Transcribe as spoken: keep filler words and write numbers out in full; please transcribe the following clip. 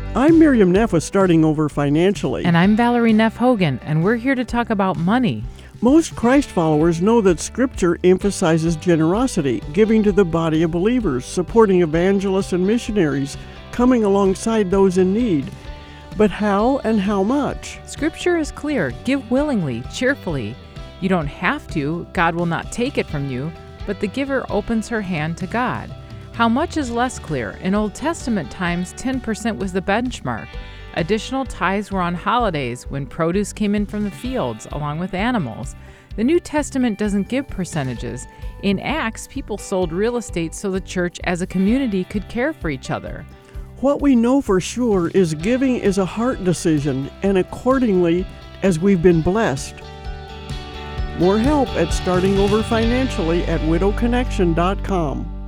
I'm Miriam Neff with Starting Over Financially. And I'm Valerie Neff Hogan, and we're here to talk about money. Most Christ followers know that Scripture emphasizes generosity, giving to the body of believers, supporting evangelists and missionaries, coming alongside those in need. But how and how much? Scripture is clear. Give willingly, cheerfully. You don't have to. God will not take it from you, but the giver opens her hand to God. How much is less clear. In Old Testament times, ten percent was the benchmark. Additional tithes were on holidays when produce came in from the fields, along with animals. The New Testament doesn't give percentages. In Acts, people sold real estate so the church as a community could care for each other. What we know for sure is giving is a heart decision, and accordingly, as we've been blessed. More help at Starting Over Financially at widow connection dot com.